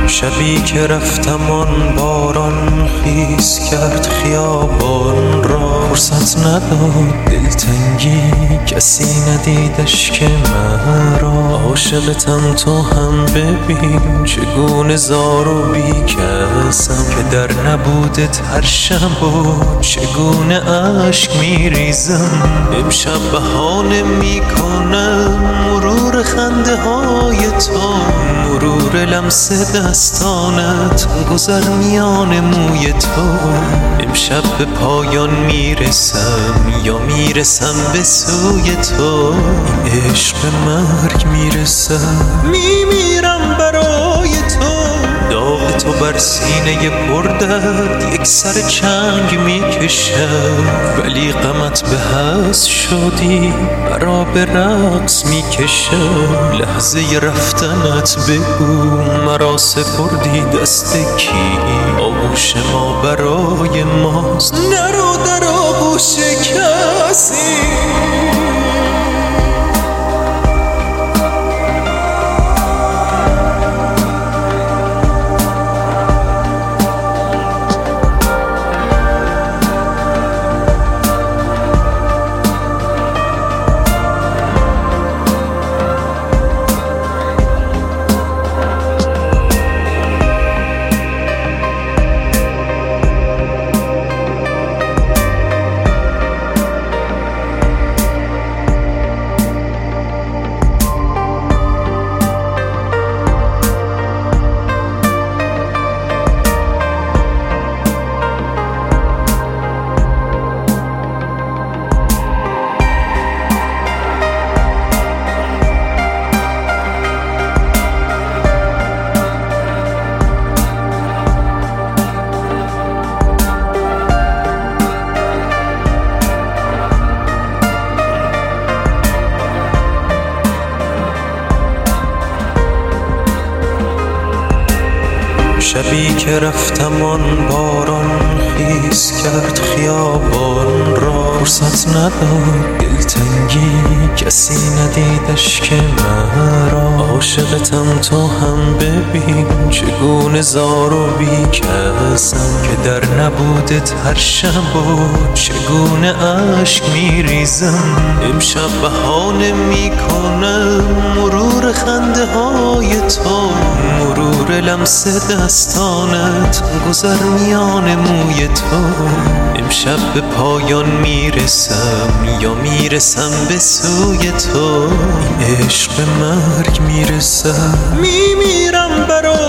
شبی که رفتم آن باران خیس کرد خیابان را، فرصت نداد دلتنگی کسی ندیدش که مرا. عاشقتم تو هم ببین چگونه زار و بیکسم، که در نبودت هر شب و چگونه عشق میریزم. امشب بهانه میکنم مرور خنده های تو، مرور لمس دستانت، گذر میان موی تو. امشب به پایان میرسم یا میرسم به سوی تو، این عشق به مرگ میرسم، میمیرم برای تو. داغ تو بر سینه پردرد یک سر چنگ میکشم، ولی غمت به هست شدی مرا به رقص میکشم. لحظه رفتنت بگو مرا سپردی دست کی، آغوش ما برای ماست نرو در آغوش کسی. شبی که رفتم آن باران خیس کرد خیابان را، فرصت نداد دلتنگی کسی ندیدش که مرا. عاشقتم تو هم ببین چگونه زار و بیکسم، که در نبودت هر شب و چگونه عشق میریزم. امشب بهانه میکنم مرور خنده های تو، مرور لمس دستانت، گذر میان موی تو. امشب به پایان میرسم یا میرسم به سوی تو، این عشق به مرگ میرسم، میمیرم برای